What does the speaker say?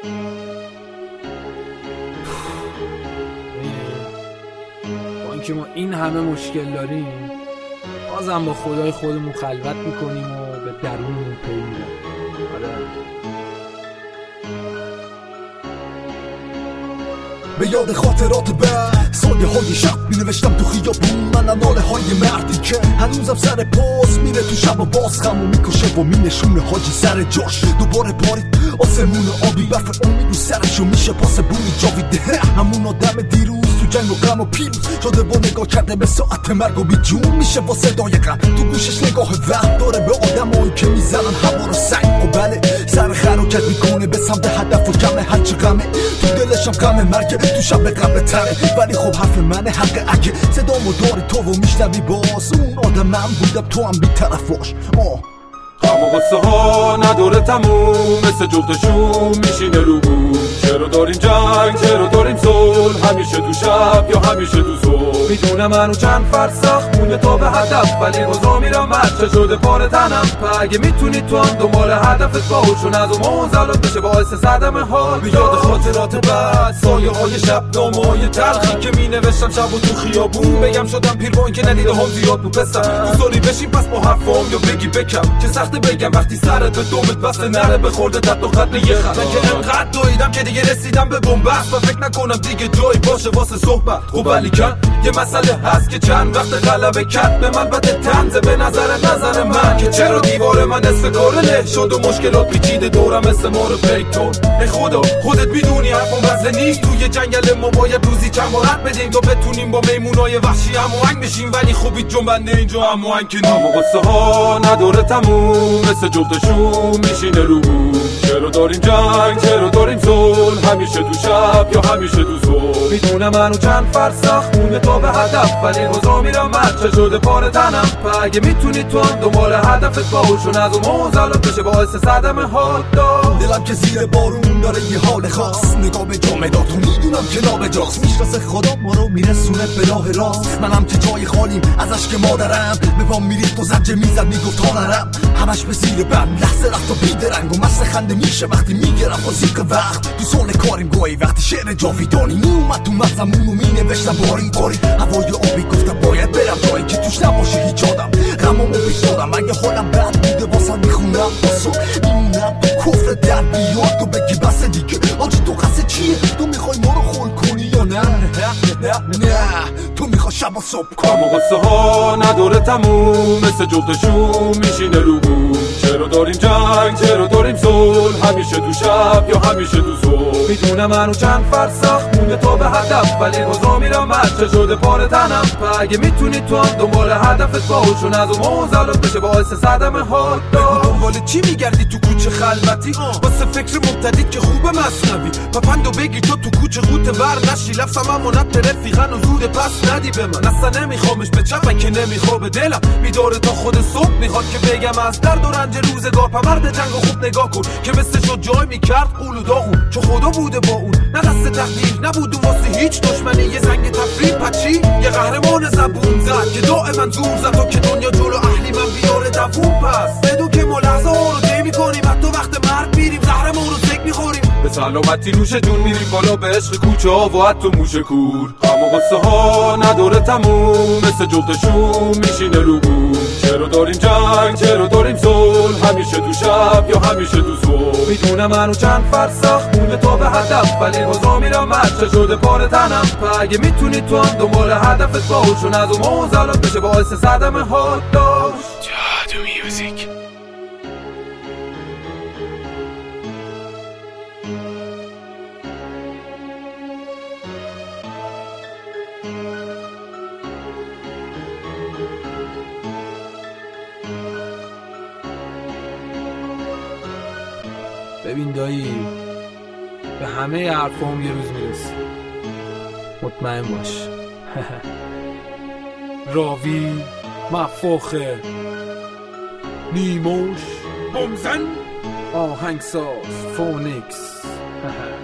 با اینکه ما این همه مشکل داریم بازم با خدای خودمون خلوت میکنیم و به درونمون پی میبریم. به یاد خاطرات بعد سایه های شب می نوشتم تو خیابون من ناله های مردی که هنوزم سر پاس میره تو شب و باز خمو میکشه و می نشونه حاجی سر جاش. دوباره بارید آسمون آبی برف امید رو سرشو میشه پاس بونی جاویده همون آدم دیروز تو جنگ و غم و پیروز شده و نگاه کرده به ساعت مرگ و بی جون میشه با صدای غم تو گوشش نگاه وقت داره به آدمایی که میزنن هوا رو سنگ و بله سر حرکت میکنه به سمت هدف و کمه هرچی غمه تو دلشم غم مرگ تو شب قبل تره ولی خب حرف منه حق اگه صدامو داری تو و میشنوی باز اون آدم من بودم تو هم بی طرفاش. غم و غصه ها نداره تموم مثل جفتشون میشینه رو بود. چرا داریم جنگ چرا داریم صلح همیشه تو شب یا همیشه تو صبح. میدونم منو چند فرسخ مونه تا به هدف ولی روزا میرم مرچه شده پاره تنم. اگه میتونی تو هم دنبال هدفت باهوشون از اون منزلات بشه باعث صدمه حال. به یاد خاطرات بعد سایه های شب نامه‌های تلخی که مینوشتم شب و تو خیابون بگم شدم پیروان که ندیده هم زیاد بود پسر دوزاری بشین پس با حرفام یا بگی بکم که سخته بگم وقتی سرت به دومت بسته نره بخورده تحت و خط یه خط. من که انقدر دویدم که دیگه رسیدم به بنبست و فکر نکنم دیگه جایی باشه واسه صحبت. خب ولی کن یه مسئله هست که چند وقت غلبه کرد به من بده تنزه به نظر من که چرا دیوار من نصف کاره له شد و مشکلات پیچیده دورم مثل مار پیکتون. ای خدا خودت میدونی حرفم وزه نیست توی جنگل ما باید روزی چند بار رد بدیم تا بتونیم با میمونای وحشی هماهنگ بشیم ولی خوبی جنبنده اینجا هماهنگ که غم و غصه ها نداره تموم مثل جفتشون میشینه رو بود. چرا داریم جنگ چرا داریم صلح همیشه تو شب یا همیشه تو صبح. میدونم منو چند فرسخ مونه تا به هدف ولی روزا میرم مرچه شده پاره تنم. اگه میتونی تو هم دنبال هدفت باهوشون از اون منزلات بشه باعث صدمه حال. دلم که زیر بارون داره یه حال خاص نگاه به جامدات و میدونم که نابجاست میشناسه خدا ما رو میرسونه به راه راست. منم که جای خالیم ازش که مادرم به پام میریخت و زجه میزد میگفت تا نرم همش به زیر بند لحظه رفت و بیدرنگ و مست خنده میشه وقتی میگرم با زیق وقت تو سال کاریم گاهی وقتی شعر جاویدانی میومد تو مغزمون و مینوشتم بارین کاری هوای آبی گفتم باید برم جایی که توش نباشه هیچ آدم غمامو بیشتادم اگه حالم بد بوده واسم میخونم باسو میمونم کفر در بیاد تو بگی بس دیگه آجی تو قصد چیه تو میخوای ما رو خول کنی یا نه تو میخوای شب و صبح کنی. غم و غصه ها نداره تموم مثل جفتشون میشینه رو بود. چرا داریم جنگ چرا داریم صلح همیشه تو شب یا همیشه تو صبح. میدونم منو چند فرسخ مونه تا به هدف ولی روزا میرم مرچه شده پاره تنم. اگه میتونی تو هم دنبال هدفت باهوشون از اون منزلات بشه باعث صدمه حال. دنبال چی میگردی تو کوچه خلوتی واسه فکر مبتدی که خوبه مصنوی پپندو بگی تو کوچه قوت بر نشی لفظم امانت به رفیقن و زود پس ندی به من اصلا نمیخوامش به چپن که نمیخوابه دلم میداره تا خود صبح میخواد که بگم از درد و رنج روزگار پمرد جنگ و خوب نگاه کن که مثل شد جای میکرد قول و داغون چو خدا بوده با اون نه دست تقدیر نبود و واسه هیچ دشمنی یه زنگ تفریح پچی یه قهرمان زبون زد که دائما زور زد تا که دنیا جلو اهلی من بیاره دووم پس بدون که ما لحظه ها رو طی میکنیم حتی وقت مرگ میریم زهرمون رو تک میخوریم به سلامتی نوش جون میریم بالا به عشق کوچه ها و حتی موشه کور. غم و غصه ها نداره تموم مثل جفتشون میشینه رو بود. چرا داریم جنگ چرا داریم صلح همیشه تو شب یا همیشه تو صبح. میدونم منو چند فرسخ مونه تا به هدف ولی روزا میرم مرچه شده پاره تنم. اگه میتونی تو هم دنبال هدفت باهوشون از اون منزلات بشه باعث صدمه حال. جادو میوزیک ببین دایی به همه حرفام یه روز میرسی مطمئن باش. راوی مفاخر نیموش بمزن آهنگساز فونیکس